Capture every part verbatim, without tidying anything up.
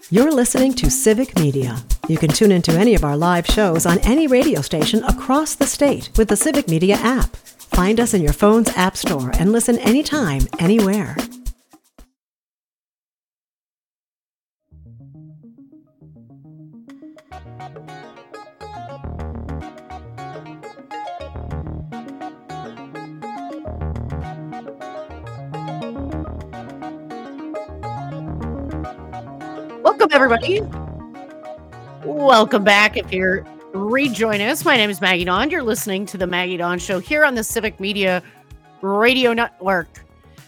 You're listening to Civic Media. You can tune into any of our live shows on any radio station across the state with the Civic Media app. Find us in your phone's app store and listen anytime, anywhere. Welcome, everybody. Welcome back. If you're rejoining us, my name is Maggie Dawn. You're listening to the Maggie Dawn Show here on the Civic Media Radio Network.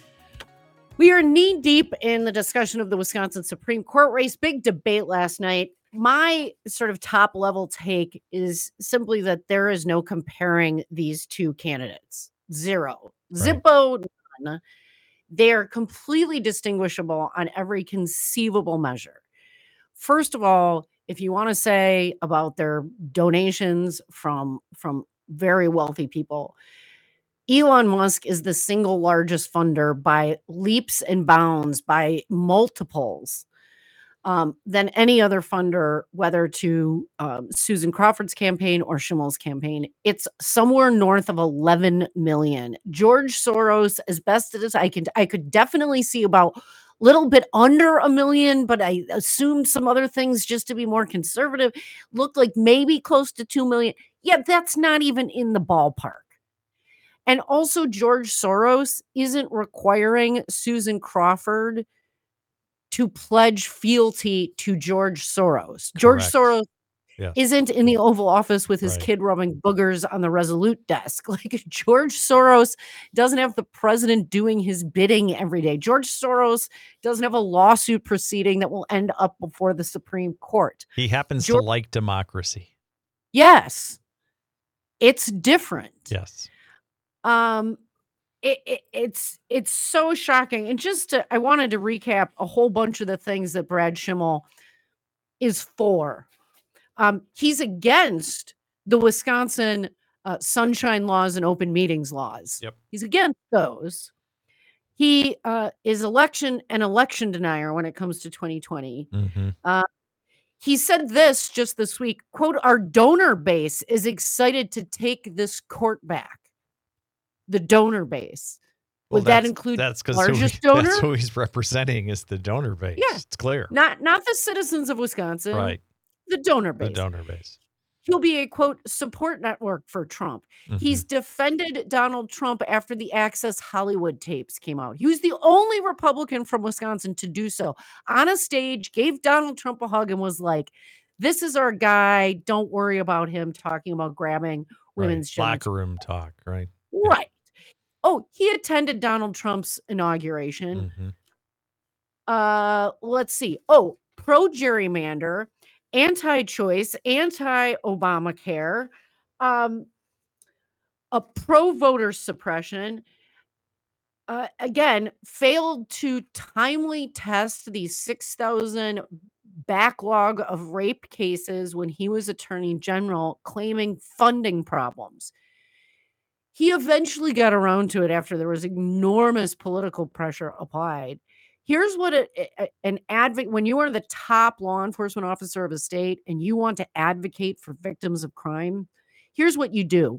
We are knee deep in the discussion of the Wisconsin Supreme Court race. Big debate last night. My sort of top level take is simply that there is no comparing these two candidates. Zero. Right. Zippo, none. They're completely distinguishable on every conceivable measure. First of all, if you want to say about their donations from, from very wealthy people, Elon Musk is the single largest funder by leaps and bounds, by multiples, um, than any other funder, whether to um, Susan Crawford's campaign or Schimmel's campaign. It's somewhere north of eleven million. George Soros, as best as I can, I could definitely see about little bit under a million, but I assumed some other things just to be more conservative. Looked like maybe close to two million. Yeah, that's not even in the ballpark. And also George Soros isn't requiring Susan Crawford to pledge fealty to George Soros. Correct. George Soros yes. isn't in the Oval Office with his right. kid rubbing boogers on the Resolute desk. Like George Soros doesn't have the president doing his bidding every day. George Soros doesn't have a lawsuit proceeding that will end up before the Supreme Court. He happens George- to like democracy. Yes. It's different. Yes. Um, it, it, it's it's so shocking. And just to, I wanted to recap a whole bunch of the things that Brad Schimmel is for. Um, he's against the Wisconsin uh, sunshine laws and open meetings laws. Yep. He's against those. He uh, is election an election denier when it comes to twenty twenty. Mm-hmm. Uh, he said this just this week, quote, "Our donor base is excited to take this court back." The donor base. Would well, that include that's the largest he, donor? That's who he's representing is the donor base. Yeah. It's clear. Not not the citizens of Wisconsin. Right. The donor base. The donor base. He'll be a, quote, support network for Trump. Mm-hmm. He's defended Donald Trump after the Access Hollywood tapes came out. He was the only Republican from Wisconsin to do so. On a stage, gave Donald Trump a hug and was like, this is our guy. Don't worry about him talking about grabbing women's right. Locker room talk, right? Right. Oh, he attended Donald Trump's inauguration. Mm-hmm. Uh, let's see. Oh, pro-gerrymander, anti-choice, anti-Obamacare, um, a pro-voter suppression. Uh, again, failed to timely test the six thousand backlog of rape cases when he was Attorney General, claiming funding problems. He eventually got around to it after there was enormous political pressure applied. Here's what a, a, an advocate, when you are the top law enforcement officer of a state and you want to advocate for victims of crime, here's what you do.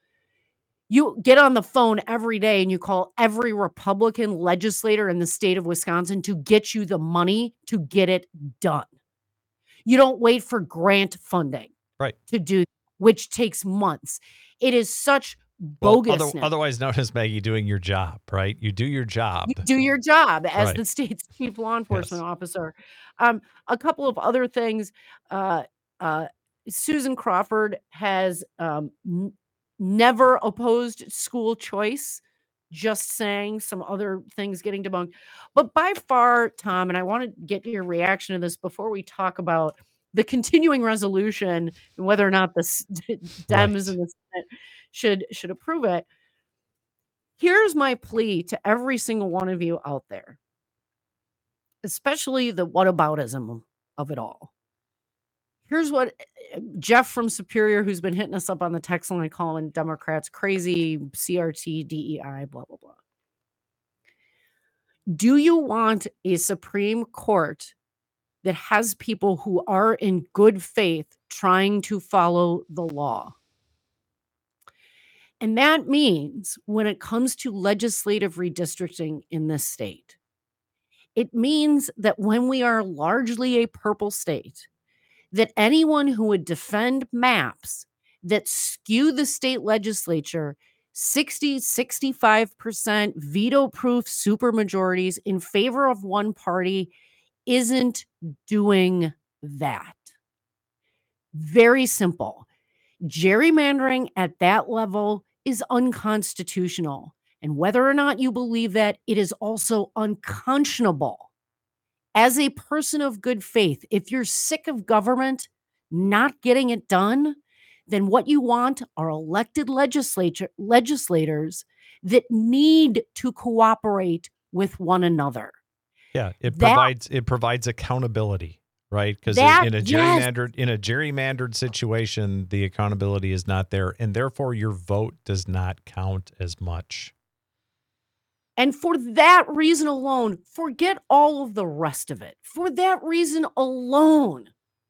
You get on the phone every day and you call every Republican legislator in the state of Wisconsin to get you the money to get it done. You don't wait for grant funding right. to do, which takes months. It is such bogus. Well, other, otherwise known as, Maggie, doing your job, right? You do your job. You do your job as right. the state's chief law enforcement yes. officer. Um, a couple of other things. Uh, uh, Susan Crawford has um, n- never opposed school choice. Just saying, some other things getting debunked. But by far, Tom, and I want to get your reaction to this before we talk about the continuing resolution and whether or not the Dems right. and the Senate should should approve it. Here's my plea to every single one of you out there, especially the whataboutism of it all. Here's what Jeff from Superior, who's been hitting us up on the text line, calling Democrats crazy, C R T, D E I, blah, blah, blah. Do you want a Supreme Court that has people who are in good faith trying to follow the law. And that means when it comes to legislative redistricting in this state, it means that when we are largely a purple state, that anyone who would defend maps that skew the state legislature sixty, sixty-five percent veto-proof supermajorities in favor of one party isn't doing that. Very simple. Gerrymandering at that level is unconstitutional. And whether or not you believe that, it is also unconscionable. As a person of good faith, if you're sick of government not getting it done, then what you want are elected legislature legislators that need to cooperate with one another. Yeah, it That- provides it provides accountability, right? Because That- in a yes. gerrymandered in a gerrymandered situation, the accountability is not there, and therefore your vote does not count as much. And for that reason alone, forget all of the rest of it. For that reason alone,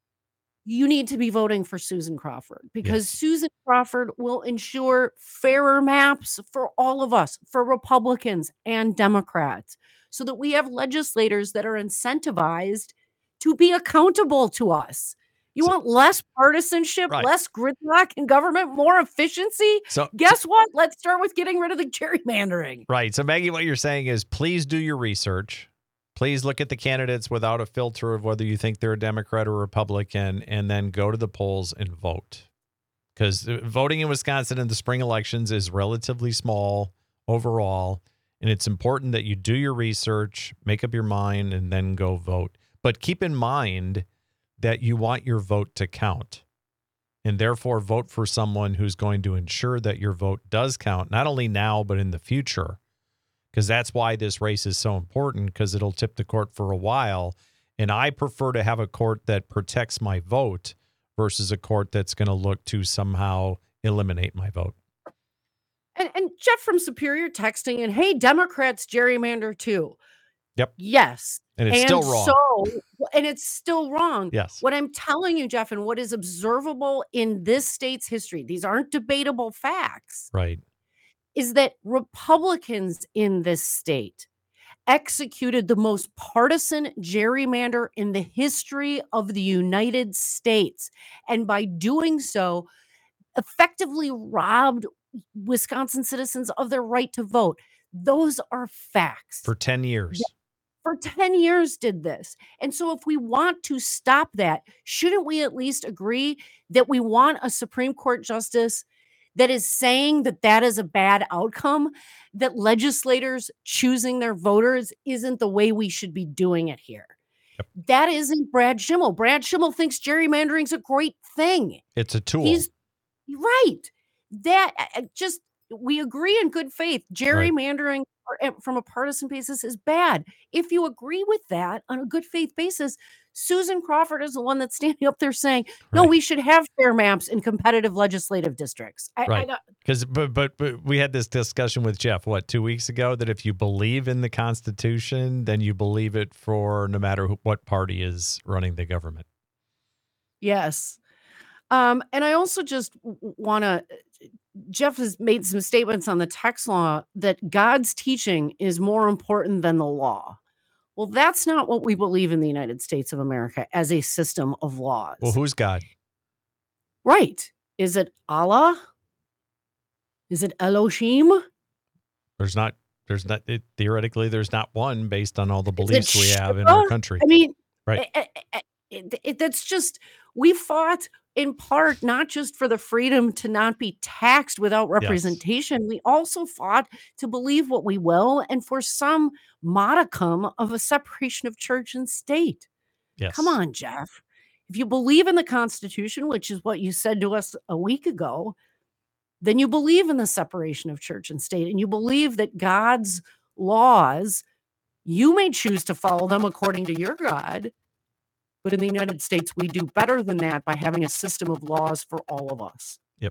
you need to be voting for Susan Crawford, because Yes. Susan Crawford will ensure fairer maps for all of us, for Republicans and Democrats, so that we have legislators that are incentivized to be accountable to us. You So- want less partisanship, Right. less gridlock in government, more efficiency? So Guess what? Let's start with getting rid of the gerrymandering. Right. So, Maggie, what you're saying is please do your research. Please look at the candidates without a filter of whether you think they're a Democrat or Republican, and then go to the polls and vote. Because voting in Wisconsin in the spring elections is relatively small overall, and it's important that you do your research, make up your mind, and then go vote. But keep in mind that you want your vote to count, and therefore vote for someone who's going to ensure that your vote does count, not only now, but in the future. Because that's why this race is so important, because it'll tip the court for a while. And I prefer to have a court that protects my vote versus a court that's going to look to somehow eliminate my vote. And, and Jeff from Superior texting in, hey, Democrats gerrymander too. Yep. Yes. And it's and still wrong. So, and it's still wrong. Yes. What I'm telling you, Jeff, and what is observable in this state's history, these aren't debatable facts, Right. is that Republicans in this state executed the most partisan gerrymander in the history of the United States. And by doing so, effectively robbed Wisconsin citizens of their right to vote. Those are facts. For ten years. For ten years did this. And so if we want to stop that, shouldn't we at least agree that we want a Supreme Court justice that is saying that that is a bad outcome, that legislators choosing their voters isn't the way we should be doing it here? Yep. That isn't Brad Schimmel. Brad Schimmel thinks gerrymandering's a great thing. It's a tool. He's right. That uh, just we agree in good faith. Gerrymandering or, uh, from a partisan basis is bad. If you agree with that on a good faith basis, Susan Crawford is the one that's standing up there saying, "No, Right. we should have fair maps in competitive legislative districts." I, Right. I don't- Because, but, but, but we had this discussion with Jeff, what, two weeks ago, that if you believe in the Constitution, then you believe it for no matter who, what party is running the government. yes. Um, and I also just want to. Jeff has made some statements on the tax law that God's teaching is more important than the law. Well, that's not what we believe in the United States of America as a system of laws. Well, who's God? Right. Is it Allah? Is it Elohim? There's not, there's not, it, theoretically, there's not one based on all the it beliefs we have in our Shiva? country. I mean, Right. eh, eh, eh, it, it, that's just, we fought in part not just for the freedom to not be taxed without representation. We also fought to believe what we will and for some modicum of a separation of church and state. Yes. Come on, Jeff. If you believe in the Constitution, which is what you said to us a week ago, then you believe in the separation of church and state, and you believe that God's laws, you may choose to follow them according to your God, but in the United States, we do better than that by having a system of laws for all of us. Yep.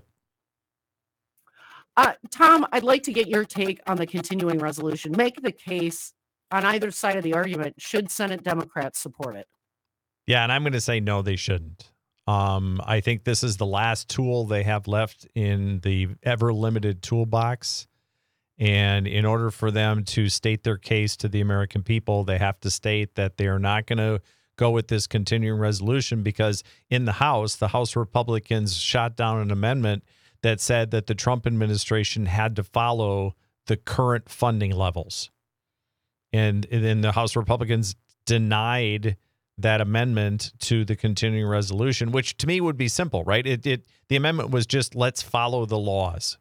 Uh, Tom, I'd like to get your take on the continuing resolution. Make the case on either side of the argument. Should Senate Democrats support it? Yeah, and I'm going to say no, they shouldn't. Um, I think this is the last tool they have left in the ever limited toolbox. And in order for them to state their case to the American people, they have to state that they are not going to go with this continuing resolution, because in the House, the House Republicans shot down an amendment that said that the Trump administration had to follow the current funding levels. And then the House Republicans denied that amendment to the continuing resolution, which to me would be simple, right? It, it the amendment was just, let's follow the laws.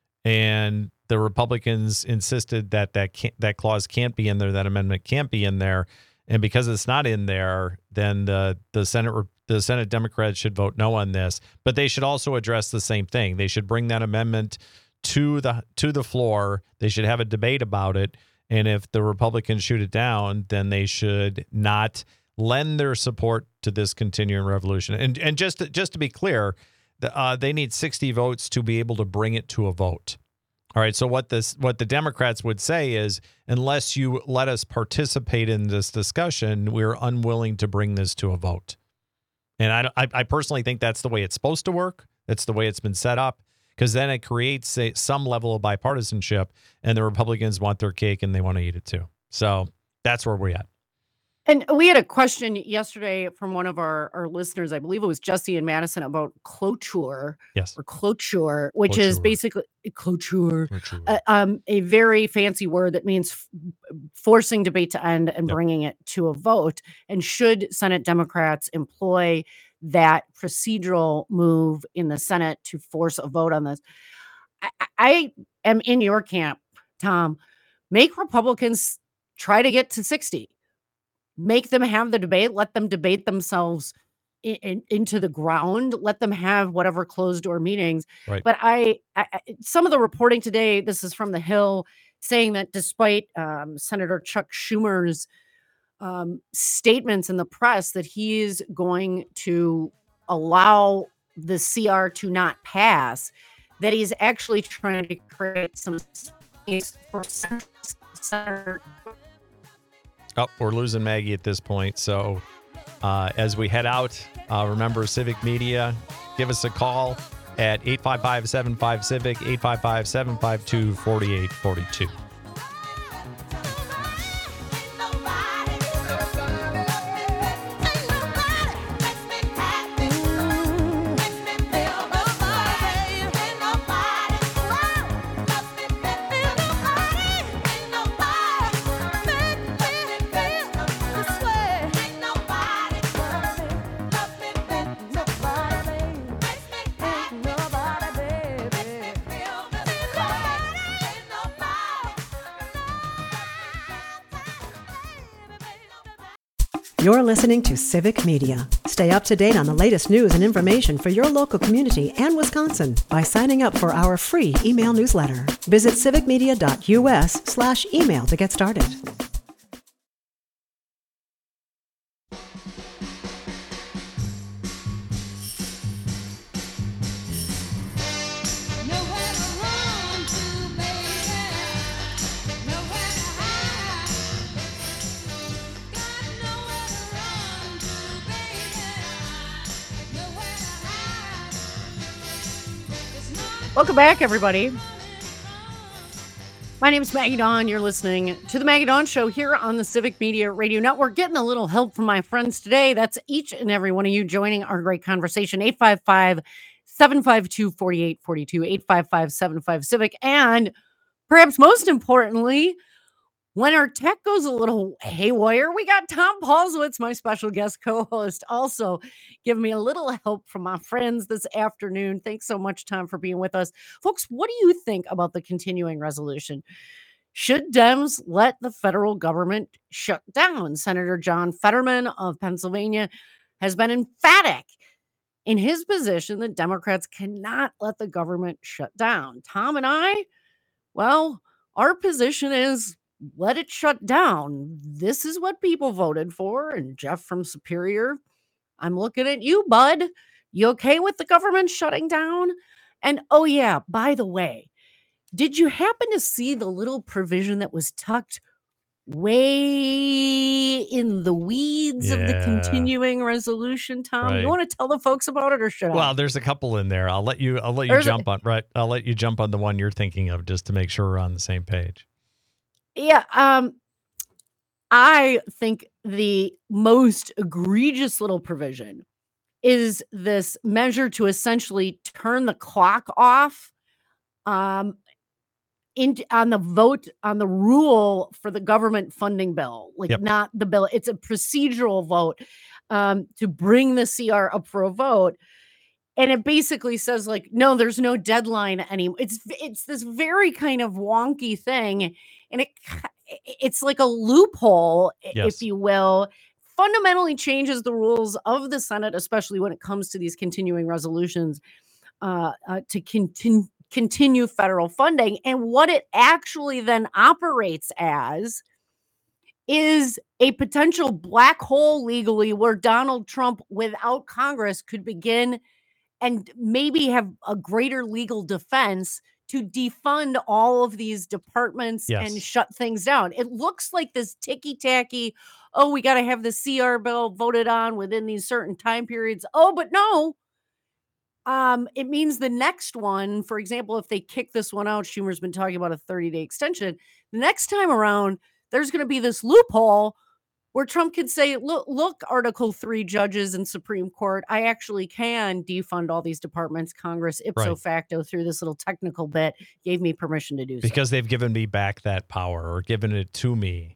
And the Republicans insisted that that can't, that clause can't be in there, that amendment can't be in there. And because it's not in there, then the the Senate the Senate Democrats should vote no on this. But they should also address the same thing. They should bring that amendment to the to the floor. They should have a debate about it. And if the Republicans shoot it down, then they should not lend their support to this continuing revolution. And and just to, just to be clear, the, uh, they need sixty votes to be able to bring it to a vote. All right. So what this what the Democrats would say is, unless you let us participate in this discussion, we're unwilling to bring this to a vote. And I I, I personally think that's the way it's supposed to work. That's the way it's been set up, because then it creates a, some level of bipartisanship, and the Republicans want their cake and they want to eat it too. So that's where we're at. And we had a question yesterday from one of our, our listeners, I believe it was Jesse in Madison, about cloture. Yes. Or cloture, which is Cloture. basically cloture, Cloture. uh, um, a very fancy word that means f- forcing debate to end and Yep. bringing it to a vote. And should Senate Democrats employ that procedural move in the Senate to force a vote on this? I, I I am in your camp, Tom. Make Republicans try to get to sixty. Make them have the debate. Let them debate themselves in, in- into the ground. Let them have whatever closed door meetings. Right. But I, I, I- some of the reporting today, this is from the Hill, saying that despite um, Senator Chuck Schumer's um, statements in the press that he is going to allow the C R to not pass, that he's actually trying to create some space for Sen- Senator. Oh, we're losing Maggie at this point. So uh, as we head out, uh, remember Civic Media, give us a call at eight five five, seven five, CIVIC, eight five five, seven five two, four eight four two. You're listening to Civic Media. Stay up to date on the latest news and information for your local community and Wisconsin by signing up for our free email newsletter. Visit civicmedia.us slash email to get started. Nowhere to run to, baby. Nowhere to hide. Got nowhere to run to, baby. Nowhere to hide. There's no Welcome back, everybody. My name is Maggie Dawn. You're listening to the Maggie Dawn Show here on the Civic Media Radio Network. Getting a little help from my friends today. That's each and every one of you joining our great conversation. eight five five, seven five two, four eight four two, eight five five, seven five, CIVIC. And perhaps most importantly, when our tech goes a little haywire, we got Tom Paulswitz, my special guest co-host, also giving me a little help from my friends this afternoon. Thanks so much, Tom, for being with us. Folks, what do you think about the continuing resolution? Should Dems let the federal government shut down? Senator John Fetterman of Pennsylvania has been emphatic in his position that Democrats cannot let the government shut down. Tom and I, well, our position is let it shut down. This is what people voted for. And Jeff from Superior, I'm looking at you, bud. You okay with the government shutting down? And oh, yeah, by the way, did you happen to see the little provision that was tucked way in the weeds of the Yeah. continuing resolution, Tom. Right. You want to tell the folks about it, or should Well, I? there's a couple in there. I'll let you. I'll let you There's a- jump on. Right. I'll let you jump on the one you're thinking of, just to make sure we're on the same page. Yeah. Um, I think the most egregious little provision is this measure to essentially turn the clock off um, in, on the vote on the rule for the government funding bill, like Yep. not the bill. It's a procedural vote um, to bring the C R up for a vote. And it basically says, like, no, there's no deadline anymore. It's it's this very kind of wonky thing, and it ki- it's like a loophole, i- Yes. if you will. Fundamentally changes the rules of the Senate, especially when it comes to these continuing resolutions uh, uh, to continue continue federal funding. And what it actually then operates as is a potential black hole legally, where Donald Trump, without Congress, could begin and maybe have a greater legal defense to defund all of these departments and Yes. shut things down. It looks like this ticky tacky, oh, we got to have the C R bill voted on within these certain time periods. Oh, but no. Um, it means the next one, for example, if they kick this one out, Schumer's been talking about a thirty day extension. The next time around, there's going to be this loophole where Trump could say, look, look, Article three judges and Supreme Court, I actually can defund all these departments. Congress, ipso Right. facto, through this little technical bit, gave me permission to do so. Because they've given me back that power, or given it to me,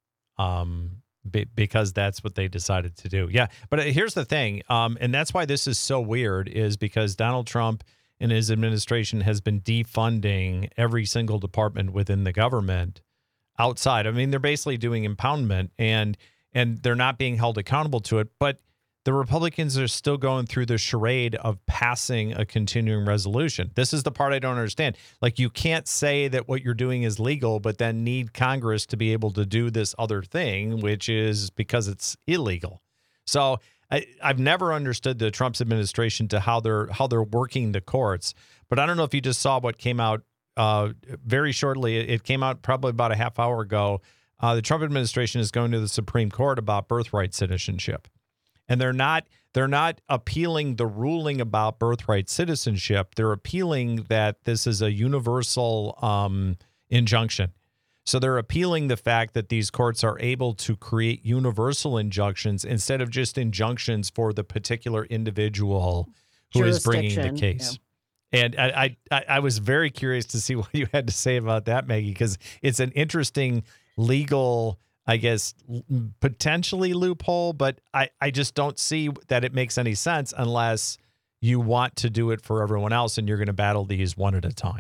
um, be, because that's what they decided to do. Yeah, but uh, here's the thing, um, and that's why this is so weird, is because Donald Trump and his administration has been defunding every single department within the government outside. I mean, they're basically doing impoundment, and and they're not being held accountable to it. But the Republicans are still going through the charade of passing a continuing resolution. This is the part I don't understand. Like, you can't say that what you're doing is legal, but then need Congress to be able to do this other thing, which is because it's illegal. So I, I've never understood the Trump's administration to how they're how they're working the courts. But I don't know if you just saw what came out uh, very shortly. It came out probably about a half hour ago. Uh, the Trump administration is going to the Supreme Court about birthright citizenship. And they're not they're not appealing the ruling about birthright citizenship. They're appealing that this is a universal um, injunction. So they're appealing the fact that these courts are able to create universal injunctions instead of just injunctions for the particular individual who is bringing the Jurisdiction, case. And I, I I was very curious to see what you had to say about that, Maggie, because it's an interesting legal, I guess, l- potentially loophole, but I, I just don't see that it makes any sense unless you want to do it for everyone else and you're going to battle these one at a time.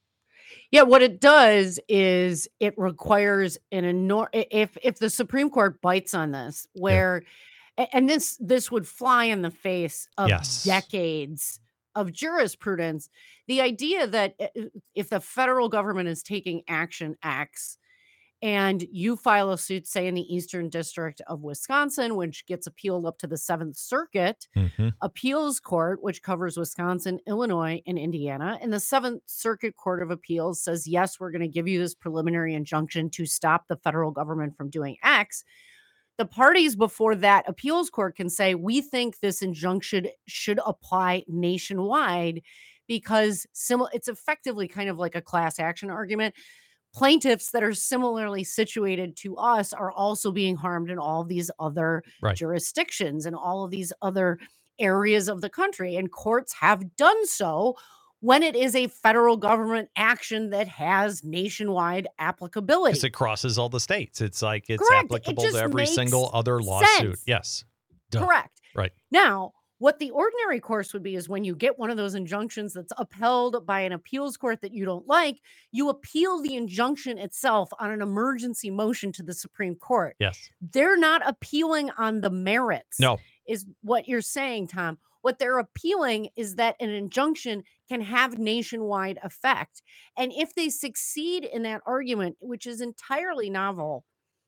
Yeah, what it does is it requires an enormous, if if the Supreme Court bites on this, where a- and this this would fly in the face of Yes. decades of jurisprudence. The idea that uh, uh, if the federal government is taking action X, and you file a suit, say in the Eastern District of Wisconsin, which gets appealed up to the Seventh Circuit Mm-hmm. Appeals Court, which covers Wisconsin, Illinois, and Indiana, and the Seventh Circuit Court of Appeals says, yes, we're going to give you this preliminary injunction to stop the federal government from doing X. The parties before that appeals court can say, we think this injunction should apply nationwide, because sim- it's effectively kind of like a class action argument. Plaintiffs that are similarly situated to us are also being harmed in all of these other Right. jurisdictions and all of these other areas of the country. And courts have done so when it is a federal government action that has nationwide applicability. Because it crosses all the states. It's like it's Correct. It applicable just to every makes single other lawsuit. sense. Yes. Duh. Correct. Right. Now, what the ordinary course would be is when you get one of those injunctions that's upheld by an appeals court that you don't like, you appeal the injunction itself on an emergency motion to the Supreme Court. Yes. They're not appealing on the merits, No. is what you're saying, Tom. What they're appealing is that an injunction can have nationwide effect. And if they succeed in that argument, which is entirely novel,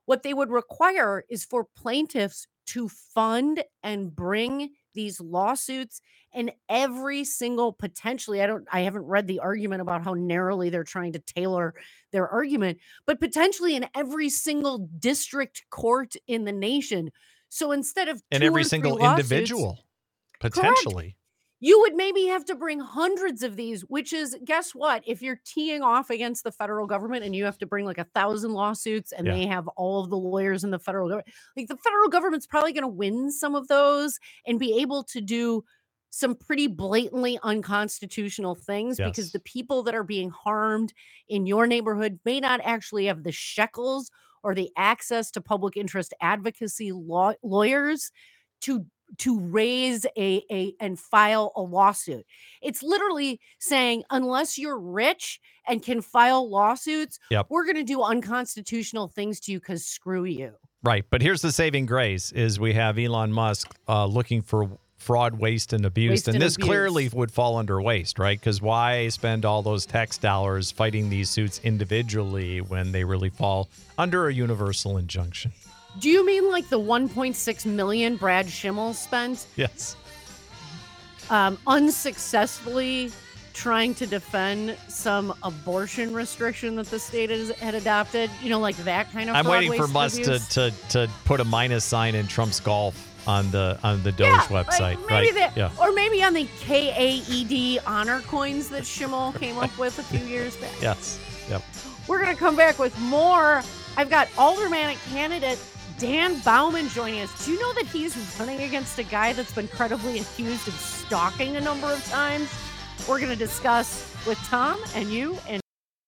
What they would require is for plaintiffs to fund and bring these lawsuits and every single potentially, I don't, I haven't read the argument about how narrowly they're trying to tailor their argument, but potentially in every single district court in the nation. So instead of And two every or three single lawsuits- individual, potentially. you would maybe have to bring hundreds of these, which is, guess what? If you're teeing off against the federal government and you have to bring like a thousand lawsuits and Yeah. they have all of the lawyers in the federal government, like the federal government's probably going to win some of those and be able to do some pretty blatantly unconstitutional things because Yes. the people that are being harmed in your neighborhood may not actually have the shekels or the access to public interest advocacy law- lawyers to to raise a, a and file a lawsuit. It's literally saying, unless you're rich and can file lawsuits, Yep. we're going to do unconstitutional things to you because screw you. Right. But here's the saving grace is we have Elon Musk uh, looking for fraud, waste, and abuse. Waste and and this abuse. clearly would fall under waste, right? Because why spend all those tax dollars fighting these suits individually when they really fall under a universal injunction? Do you mean like the one point six million Brad Schimmel spent Yes. um, unsuccessfully trying to defend some abortion restriction that the state has, had adopted? You know, like that kind of I'm fraud, waiting for waste, and Musk to, abuse? to to put a minus sign in Trump's golf on the on the Doge Yeah, website, like maybe right? that, Yeah. or maybe on the K A E D honor coins that Schimmel came up with a few years back. Yes. Yep. We're going to come back with more. I've got aldermanic candidate Dan Bauman joining us. Do you know that he's running against a guy that's been credibly accused of stalking a number of times? We're going to discuss with Tom and you and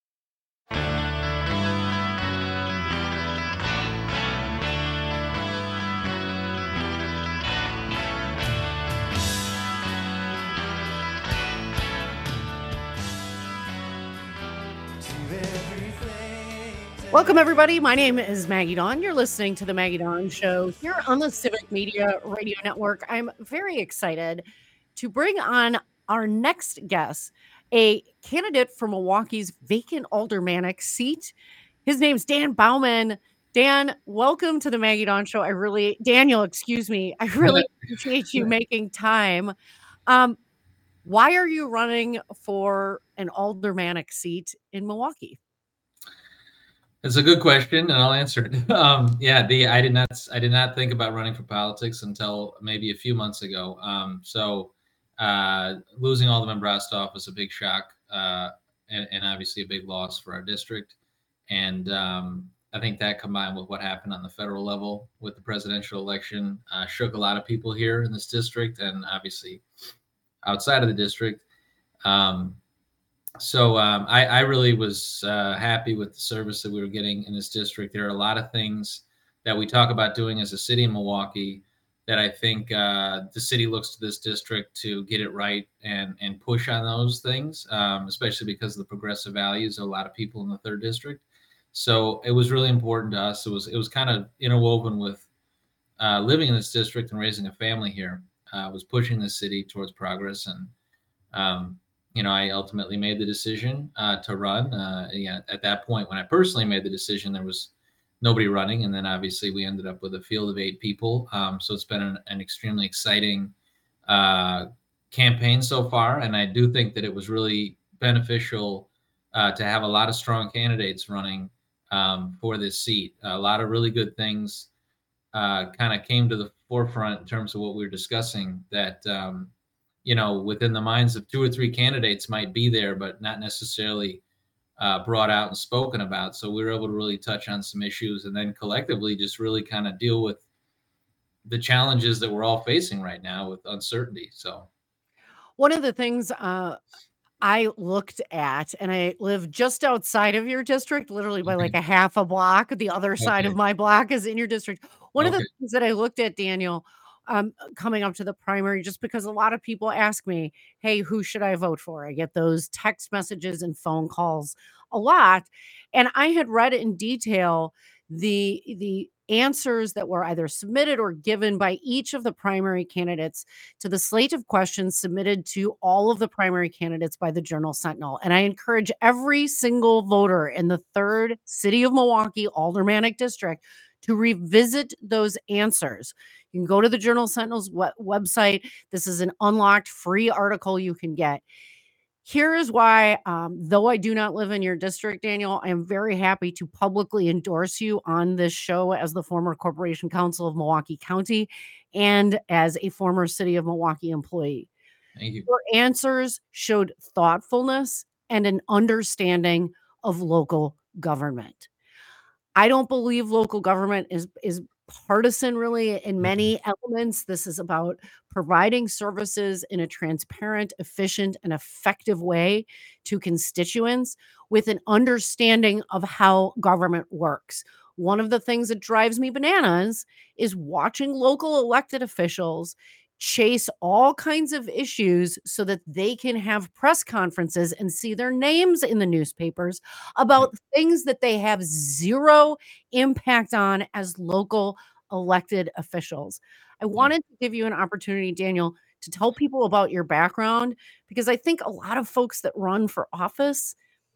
welcome, everybody. My name is Maggie Dawn. You're listening to the Maggie Dawn Show here on the Civic Media Radio Network. I'm very excited to bring on our next guest, a candidate for Milwaukee's vacant aldermanic seat. His name's Dan Bauman. Dan, welcome to the Maggie Dawn Show. I really, Daniel, excuse me. I really appreciate you making time. Um, why are you running for an aldermanic seat in Milwaukee? It's a good question, and I'll answer it. Um, yeah, the I did not I did not think about running for politics until maybe a few months ago. Um, so uh, losing Alderman Brostoff was a big shock, uh, and, and obviously a big loss for our district. And um, I think that combined with what happened on the federal level with the presidential election uh, shook a lot of people here in this district, and obviously outside of the district. Um, So um, I, I really was uh, happy with the service that we were getting in this district. There are a lot of things that we talk about doing as a city in Milwaukee that I think uh, the city looks to this district to get it right and and push on those things, um, especially because of the progressive values of a lot of people in the third district. So it was really important to us. It was it was kind of interwoven with uh, living in this district and raising a family here. Uh, was pushing the city towards progress and. Um, You know, I ultimately made the decision uh, to run. Uh, yeah, at that point, when I personally made the decision, there was nobody running, and then obviously we ended up with a field of eight people. Um, so it's been an, an extremely exciting uh, campaign so far, and I do think that it was really beneficial uh, to have a lot of strong candidates running um, for this seat. A lot of really good things uh, kind of came to the forefront in terms of what we were discussing. That um, you know, within the minds of two or three candidates might be there, but not necessarily uh, brought out and spoken about. So we were able to really touch on some issues and then collectively just really kind of deal with the challenges that we're all facing right now with uncertainty. So one of the things uh, I looked at, and I live just outside of your district, literally by like a half a block. The other side Okay. of my block is in your district. One of the Okay. things that I looked at, Daniel, um, coming up to the primary, just because a lot of people ask me, hey, who should I vote for? I get those text messages and phone calls a lot. And I had read in detail the the answers that were either submitted or given by each of the primary candidates to the slate of questions submitted to all of the primary candidates by the Journal Sentinel. And I encourage every single voter in the third City of Milwaukee Aldermanic District to revisit those answers. You can go to the Journal Sentinel's we- website. This is an unlocked free article you can get. Here is why, um, though I do not live in your district, Daniel, I am very happy to publicly endorse you on this show as the former Corporation Counsel of Milwaukee County and as a former City of Milwaukee employee. Thank you. Your answers showed thoughtfulness and an understanding of local government. I don't believe local government is is partisan really in many elements. This is about providing services in a transparent, efficient, and effective way to constituents with an understanding of how government works. One of the things that drives me bananas is watching local elected officials chase all kinds of issues so that they can have press conferences and see their names in the newspapers about things that they have zero impact on as local elected officials. I wanted to give you an opportunity, Daniel, to tell people about your background because I think a lot of folks that run for office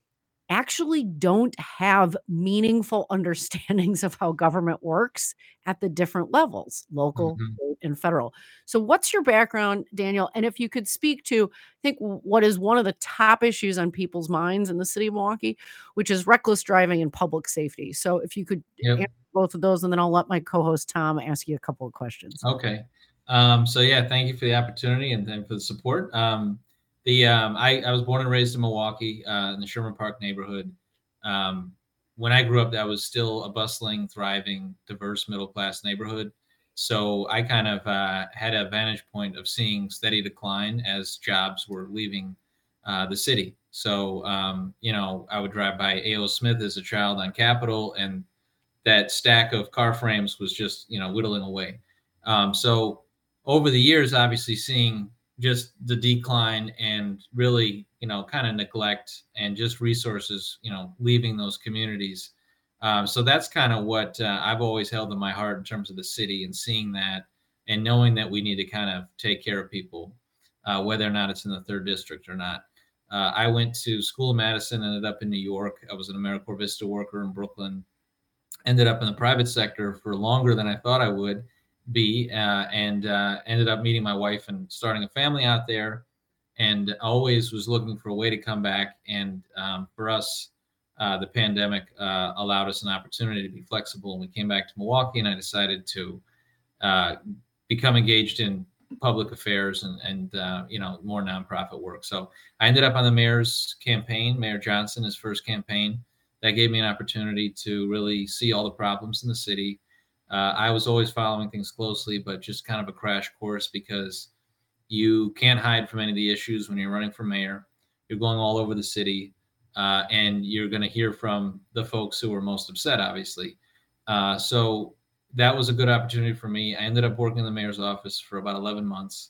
actually don't have meaningful understandings of how government works at the different levels, local, Mhm. state, and federal. So what's your background, Daniel? And if you could speak to, I think w- what is one of the top issues on people's minds in the city of Milwaukee, which is reckless driving and public safety. So if you could Yep. answer both of those, and then I'll let my co-host Tom ask you a couple of questions. Okay. Um, so yeah, thank you for the opportunity and then for the support. Um, the um, I, I was born and raised in Milwaukee uh, in the Sherman Park neighborhood. Um, when I grew up, that was still a bustling, thriving, diverse middle class neighborhood. So I kind of uh, had a vantage point of seeing steady decline as jobs were leaving uh, the city. So um, you know, I would drive by A O Smith as a child on Capitol, and that stack of car frames was just you know whittling away. Um, so over the years, obviously seeing just the decline and really you know kind of neglect and just resources you know leaving those communities. Um, so that's kind of what uh, I've always held in my heart in terms of the city and seeing that and knowing that we need to kind of take care of people, uh, whether or not it's in the third district or not. Uh, I went to school in Madison, ended up in New York. I was an AmeriCorps Vista worker in Brooklyn, ended up in the private sector for longer than I thought I would be, uh, and uh, ended up meeting my wife and starting a family out there, and always was looking for a way to come back. And um, for us, uh, the pandemic uh, allowed us an opportunity to be flexible, and we came back to Milwaukee, and I decided to uh, become engaged in public affairs and, and uh, you know, more nonprofit work. So I ended up on the mayor's campaign, Mayor Johnson, his first campaign. That gave me an opportunity to really see all the problems in the city. Uh, I was always following things closely, but just kind of a crash course because you can't hide from any of the issues when you're running for mayor. You're going all over the city, uh, and you're going to hear from the folks who are most upset, obviously. Uh, so that was a good opportunity for me. I ended up working in the mayor's office for about eleven months.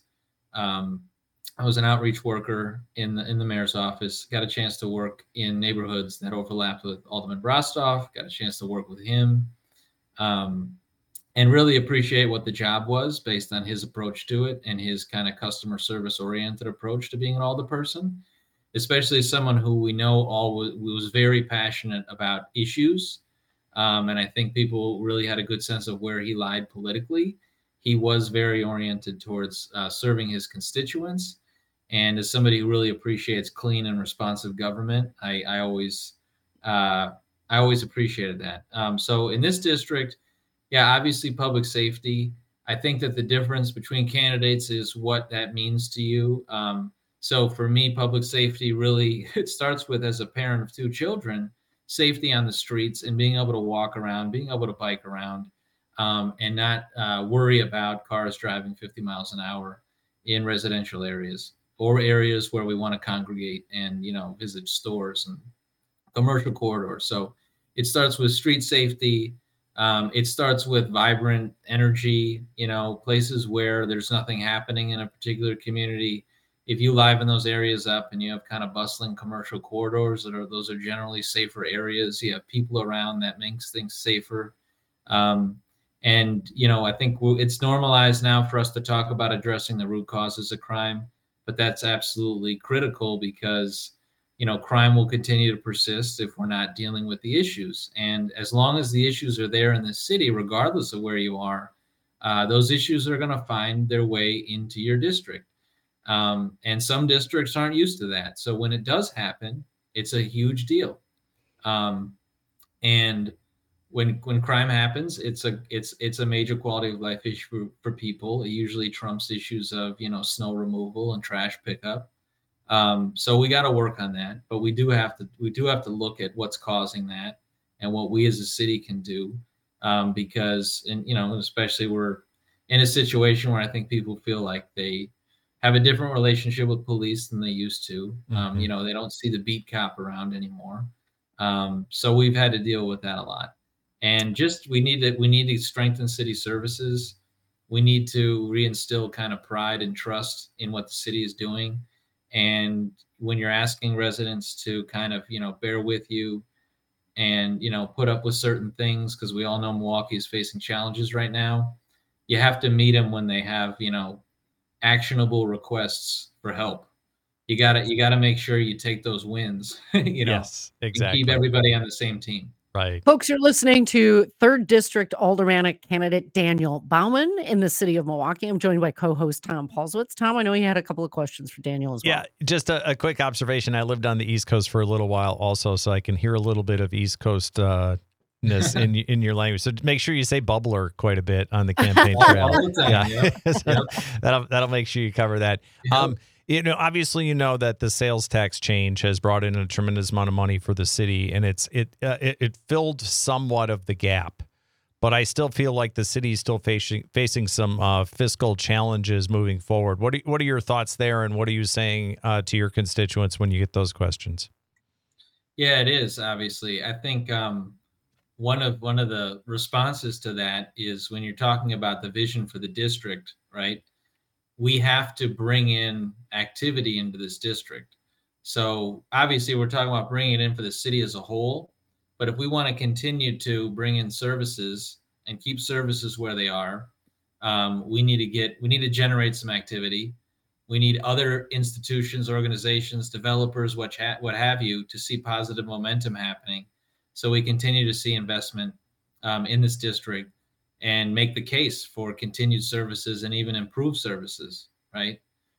Um, I was an outreach worker in the in the mayor's office. Got a chance to work in neighborhoods that overlapped with Alderman Brostoff. Got a chance to work with him, um, and really appreciate what the job was based on his approach to it and his kind of customer service oriented approach to being an alderperson. Especially as someone who we know all was, was very passionate about issues, um, and I think people really had a good sense of where he lied politically. He was very oriented towards uh, serving his constituents. And as somebody who really appreciates clean and responsive government, I, I always, uh, I always appreciated that. Um, so in this district, yeah, obviously public safety. I think that the difference between candidates is what that means to you. Um, so for me, public safety really it starts with, as a parent of two children, safety on the streets and being able to walk around, being able to bike around, um, and not uh, worry about cars driving fifty miles an hour in residential areas or areas where we want to congregate and, you know, visit stores and commercial corridors. So it starts with street safety. Um, it starts with vibrant energy, you know, places where there's nothing happening in a particular community. If you liven those areas up and you have kind of bustling commercial corridors, that are those are generally safer areas. You have people around, that makes things safer. Um, and, you know, I think it's normalized now for us to talk about addressing the root causes of crime, but that's absolutely critical because, you know, crime will continue to persist if we're not dealing with the issues. And as long as the issues are there in the city, regardless of where you are, uh, those issues are going to find their way into your district. Um, and some districts aren't used to that. So when it does happen, it's a huge deal. Um, and when when crime happens, it's a it's it's a major quality of life issue for, for people. It usually trumps issues of, you know, snow removal and trash pickup. Um, so we got to work on that, but we do have to we do have to look at what's causing that and what we as a city can do, um, because, and you know, especially we're in a situation where I think people feel like they have a different relationship with police than they used to. Um, Mhm. you know, they don't see the beat cop around anymore. Um, so we've had to deal with that a lot, and just we need to we need to strengthen city services. We need to reinstill kind of pride and trust in what the city is doing. And when you're asking residents to kind of, you know, bear with you and, you know, put up with certain things, because we all know Milwaukee is facing challenges right now, you have to meet them when they have, you know, actionable requests for help. You gotta you gotta make sure you take those wins, you know, Yes, and keep exactly. everybody on the same team. Right. Folks, you're listening to third District Aldermanic candidate Daniel Bauman in the city of Milwaukee. I'm joined by co-host Tom Paulswitz. Tom, I know you had a couple of questions for Daniel as well. Yeah, just a, a quick observation. I lived on the East Coast for a little while also, so I can hear a little bit of East Coast uh, ness in in your language. So make sure you say bubbler quite a bit on the campaign All- trail. all the time, Yeah, yeah. So that'll that'll make sure you cover that. Yep. Um, you know, obviously, you know that the sales tax change has brought in a tremendous amount of money for the city, and it's it uh, it, it filled somewhat of the gap. But I still feel like the city is still facing facing some uh, fiscal challenges moving forward. What are, what are your thoughts there, and what are you saying uh, to your constituents when you get those questions? Yeah, it is, obviously. I think um, one of one of the responses to that is when you're talking about the vision for the district, right? We have to bring in activity into this district. So obviously we're talking about bringing it in for the city as a whole, but if we want to continue to bring in services and keep services where they are, um, we need to get we need to generate some activity. We need other institutions, organizations, developers, what ha- what have you, to see positive momentum happening, so we continue to see investment um, in this district and make the case for continued services and even improved services, right?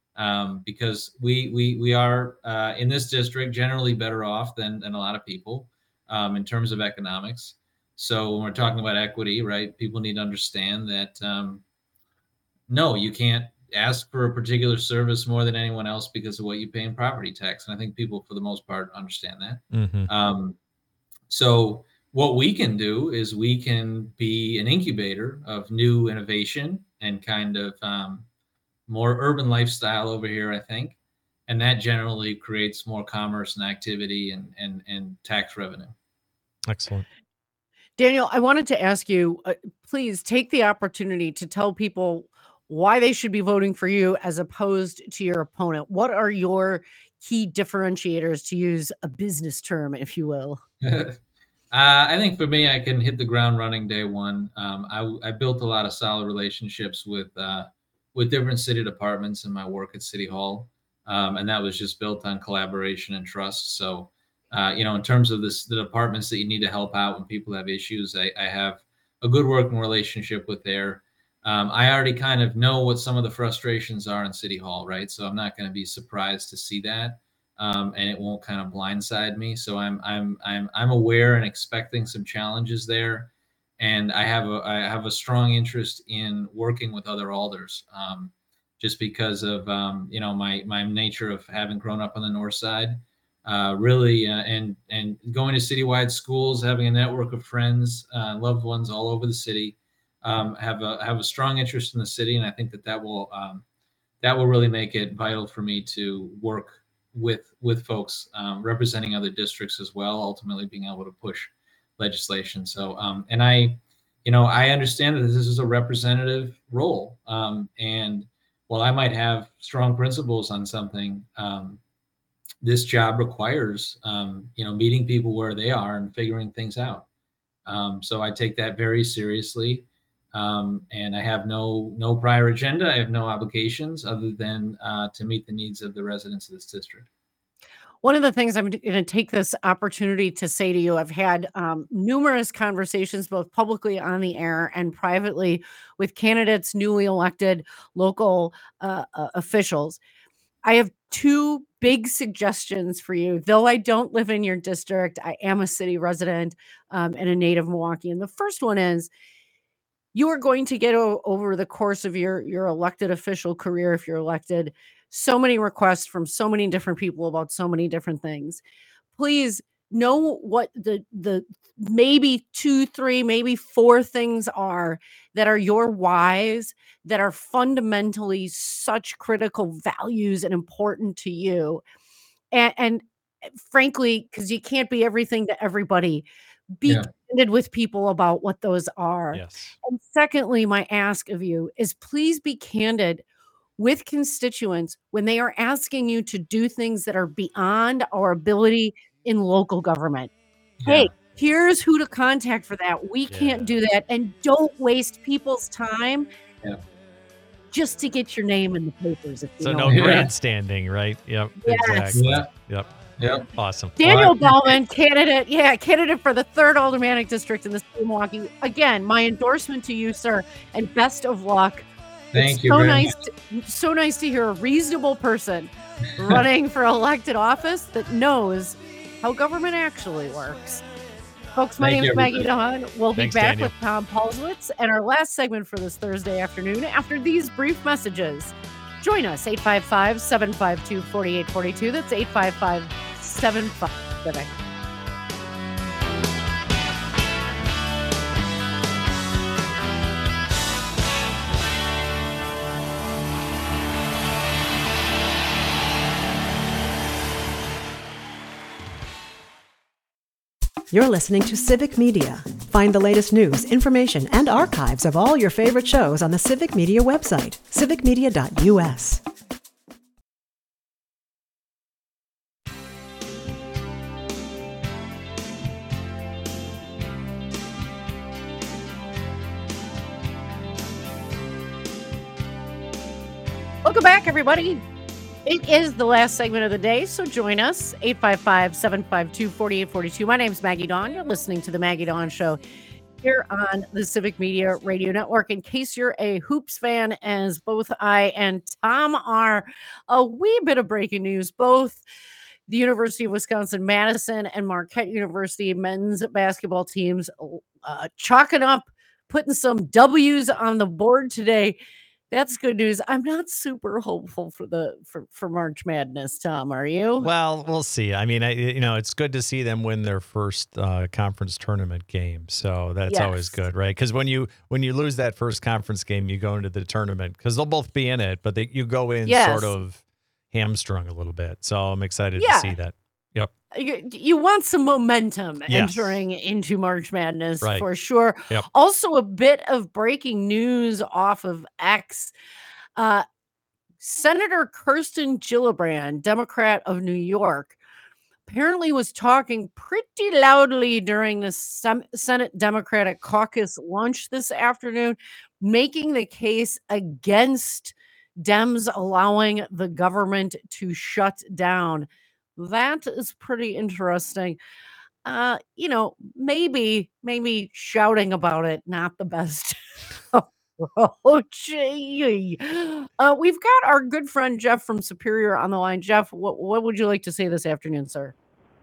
Um, because we we we are uh, in this district generally better off than than a lot of people um, in terms of economics. So when we're talking about equity, right, people need to understand that um, no, you can't ask for a particular service more than anyone else because of what you pay in property tax. And I think people, for the most part, understand that. Mm-hmm. Um, so what we can do is we can be an incubator of new innovation and kind of um, more urban lifestyle over here, I think. And that generally creates more commerce and activity and, and, and tax revenue. Excellent. Daniel, I wanted to ask you, uh, please take the opportunity to tell people why they should be voting for you as opposed to your opponent. What are your key differentiators, to use a business term, if you will? uh, I think for me, I can hit the ground running day one. Um, I, I built a lot of solid relationships with uh, with different city departments in my work at City Hall, um, and that was just built on collaboration and trust. So, uh, you know, in terms of this, the departments that you need to help out when people have issues, I, I have a good working relationship with there. Um, I already kind of know what some of the frustrations are in City Hall, right? So I'm not going to be surprised to see that. Um, and it won't kind of blindside me. So I'm I'm I'm I'm aware and expecting some challenges there, and I have a I have a strong interest in working with other alders, um, just because of um, you know my my nature of having grown up on the north side, uh, really, uh, and and going to citywide schools, having a network of friends, uh, loved ones all over the city, um, have a have a strong interest in the city, and I think that that will um, that will really make it vital for me to work with with folks um, representing other districts as well, ultimately being able to push legislation. So um, and I you know I understand that this is a representative role, um, and while I might have strong principles on something, um, this job requires um, you know meeting people where they are and figuring things out. Um, so I take that very seriously. Um, and I have no no prior agenda. I have no obligations other than uh, to meet the needs of the residents of this district. One of the things I'm going to take this opportunity to say to you, I've had um, numerous conversations, both publicly on the air and privately, with candidates, newly elected local uh, uh, officials. I have two big suggestions for you. Though I don't live in your district, I am a city resident um, and a native Milwaukeean. The first one is you are going to get o- over the course of your your elected official career, if you're elected, so many requests from so many different people about so many different things. Please know what the the maybe two, three, maybe four things are that are your whys, that are fundamentally such critical values and important to you. And, and eh, frankly, because you can't be everything to everybody, be Yeah. candid with people about what those are. Yes. And secondly, my ask of you is please be candid with constituents when they are asking you to do things that are beyond our ability in local government. Yeah. Hey, here's who to contact for that. We can't Yeah. do that. And don't waste people's time Yeah. just to get your name in the papers. If you So know no what I mean. Yeah. grandstanding, right? Yep. Yes. Exactly. Yeah. Yep. Yep. Awesome. Daniel Well, Bellman, candidate, yeah, candidate for the third aldermanic district in the city of Milwaukee. Again, my endorsement to you, sir, and best of luck. Thank It's you so very nice, much. to, so nice to hear a reasonable person running for elected office that knows how government actually works. Folks, my Thank name you, is Maggie everybody. Dawn. We'll Thanks, be back Daniel. with Tom Paulswitz and our last segment for this Thursday afternoon after these brief messages. Join us, eight five five, seven five two, four eight four two. That's eight five five, seven five Civic. You're listening to Civic Media. Find the latest news, information, and archives of all your favorite shows on the Civic Media website, civic media dot u s. Welcome back, everybody. It is the last segment of the day, so join us, eight five five, seven five two, four eight four two. My name's Maggie Dawn. You're listening to The Maggie Dawn Show here on the Civic Media Radio Network. In case you're a Hoops fan, as both I and Tom are, a wee bit of breaking news. Both the University of Wisconsin-Madison and Marquette University men's basketball teams uh, chalking up, putting some W's on the board today. That's good news. I'm not super hopeful for the for, for March Madness, Tom. Are you? Well, we'll see. I mean, I, you know, it's good to see them win their first uh, conference tournament game. So that's always Yes. good, right? Because when you when you lose that first conference game, you go into the tournament because they'll both be in it, but they, you go in Yes. sort of hamstrung a little bit. So I'm excited Yeah. to see that. Yep. you, you want some momentum Yes. entering into March Madness Right. for sure. Yep. Also, a bit of breaking news off of X. Uh, Senator Kirsten Gillibrand, Democrat of New York, apparently was talking pretty loudly during the Sem- Senate Democratic Caucus lunch this afternoon, making the case against Dems allowing the government to shut down. That is pretty interesting. Uh, you know, maybe, maybe shouting about it, not the best approach. Uh, we've got our good friend Jeff from Superior on the line. Jeff, what, what would you like to say this afternoon, sir?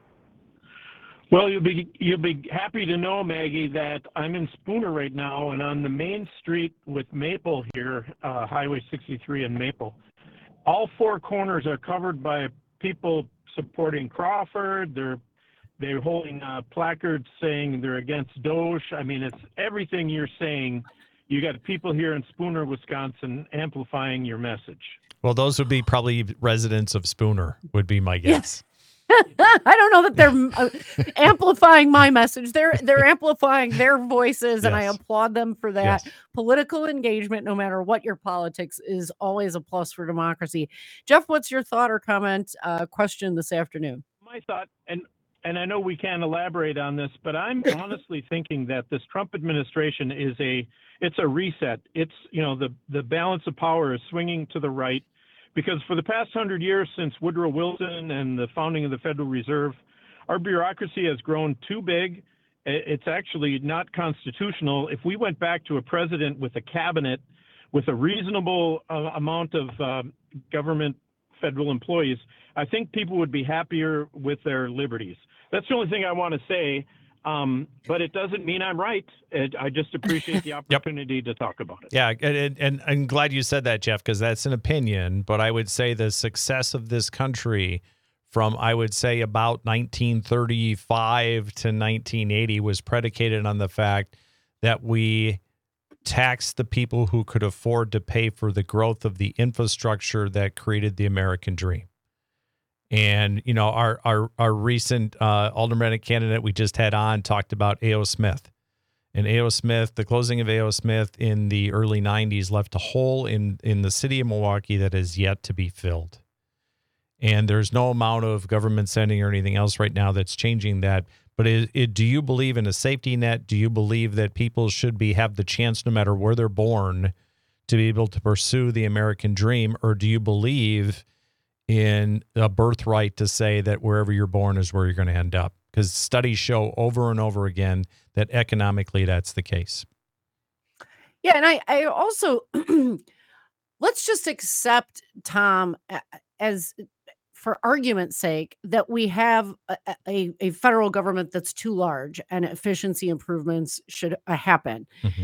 Well, you'll be you'll be happy to know, Maggie, that I'm in Spooner right now, and on the main street with Maple here, uh, Highway sixty-three and Maple, all four corners are covered by people supporting Crawford. They're they're holding uh, placards saying they're against Doge. I mean, it's everything you're saying. You got people here in Spooner, Wisconsin, amplifying your message. Well, those would be probably residents of Spooner, would be my guess. I don't know that they're uh, amplifying my message. They're they're amplifying their voices, and I Yes. applaud them for that. Yes. Political engagement, no matter what your politics, is always a plus for democracy. Jeff, what's your thought or comment, uh, question this afternoon? My thought, and and I know we can't elaborate on this, but I'm honestly thinking that this Trump administration is a it's a reset. It's, you know, the the balance of power is swinging to the right. Because for the past hundred years since Woodrow Wilson and the founding of the Federal Reserve, our bureaucracy has grown too big. It's actually not constitutional. If we went back to a president with a cabinet with a reasonable uh, amount of uh, government federal employees, I think people would be happier with their liberties. That's the only thing I want to say, um, but it doesn't mean I'm right. It, I just appreciate the opportunity yep. to talk about it. Yeah, and, and I'm glad you said that, Jeff, because that's an opinion, but I would say the success of this country from, I would say, about nineteen thirty-five to nineteen eighty was predicated on the fact that we taxed the people who could afford to pay for the growth of the infrastructure that created the American dream. And, you know, our our, our recent uh, aldermanic candidate we just had on talked about A O. Smith. And A O. Smith, the closing of A O. Smith in the early nineties left a hole in, in the city of Milwaukee that is yet to be filled. And there's no amount of government spending or anything else right now that's changing that. But it, it, do you believe in a safety net? Do you believe that people should be have the chance, no matter where they're born, to be able to pursue the American dream? Or do you believe in a birthright to say that wherever you're born is where you're going to end up? Because studies show over and over again that economically that's the case. Yeah, and I, I also, let's just accept, Tom, as for argument's sake, that we have a, a, a federal government that's too large and efficiency improvements should uh, happen. Mm-hmm.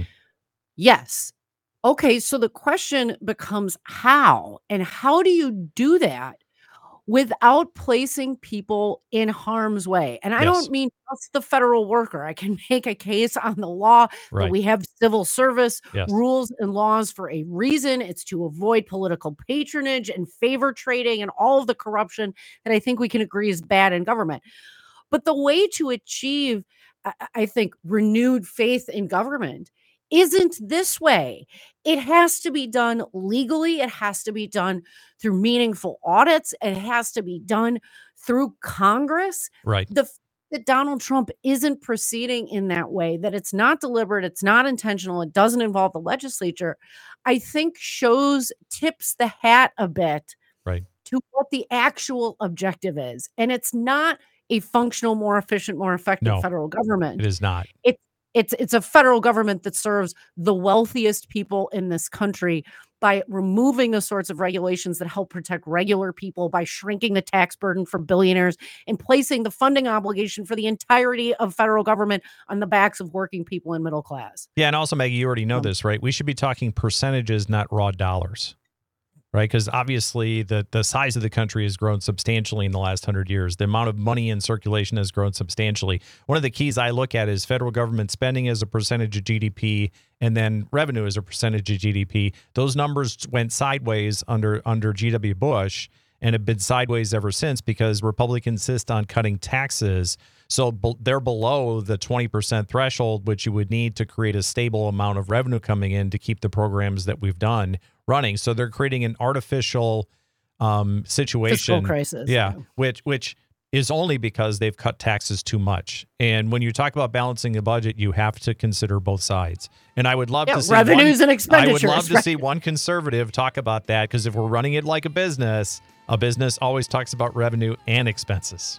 Yes. Okay, so the question becomes how? And how do you do that without placing people in harm's way? And I yes. don't mean just the federal worker. I can make a case on the law right. that we have civil service yes. rules and laws for a reason. It's to avoid political patronage and favor trading and all of the corruption that I think we can agree is bad in government. But the way to achieve, I, I think, renewed faith in government isn't this way. It has to be done legally. It has to be done through meaningful audits. It has to be done through Congress. Right. The that Donald Trump isn't proceeding in that way, that it's not deliberate, it's not intentional, it doesn't involve the legislature, I think shows, tips the hat a bit right. to what the actual objective is. And it's not a functional, more efficient, more effective no, federal government. It is not. It's It's it's a federal government that serves the wealthiest people in this country by removing the sorts of regulations that help protect regular people, by shrinking the tax burden for billionaires, and placing the funding obligation for the entirety of federal government on the backs of working people and middle class. Yeah, and also, Maggie, you already know um, this, right? We should be talking percentages, not raw dollars. Right, because obviously the, the size of the country has grown substantially in the last hundred years. The amount of money in circulation has grown substantially. One of the keys I look at is federal government spending as a percentage of G D P, and then revenue as a percentage of G D P. Those numbers went sideways under under G W Bush and have been sideways ever since because Republicans insist on cutting taxes. So be- they're below the twenty percent threshold, which you would need to create a stable amount of revenue coming in to keep the programs that we've done running. So they're creating an artificial um, situation. Fiscal crisis. Yeah, which which is only because they've cut taxes too much. And when you talk about balancing the budget, you have to consider both sides. And I would love yeah, to see revenues one, and expenditures. I would love to right. see one conservative talk about that, because if we're running it like a business, a business always talks about revenue and expenses.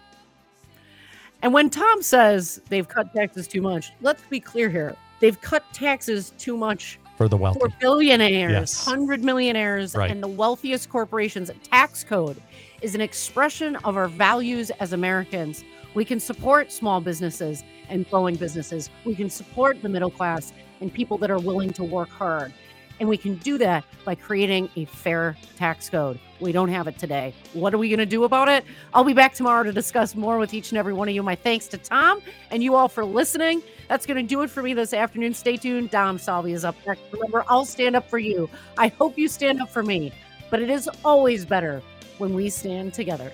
And when Tom says they've cut taxes too much, let's be clear here. They've cut taxes too much for the wealthy, for billionaires, yes. hundred millionaires, right. and the wealthiest corporations. Tax code is an expression of our values as Americans. We can support small businesses and growing businesses. We can support the middle class and people that are willing to work hard. And we can do that by creating a fair tax code. We don't have it today. What are we going to do about it? I'll be back tomorrow to discuss more with each and every one of you. My thanks to Tom and you all for listening. That's going to do it for me this afternoon. Stay tuned. Dom Salvi is up next. Remember, I'll stand up for you. I hope you stand up for me. But it is always better when we stand together.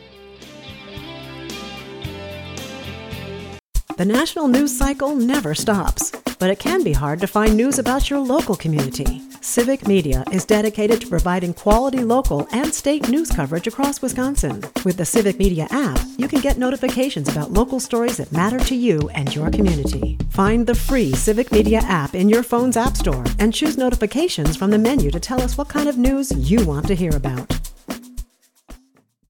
The national news cycle never stops, but it can be hard to find news about your local community. Civic Media is dedicated to providing quality local and state news coverage across Wisconsin. With the Civic Media app, you can get notifications about local stories that matter to you and your community. Find the free Civic Media app in your phone's app store and choose notifications from the menu to tell us what kind of news you want to hear about.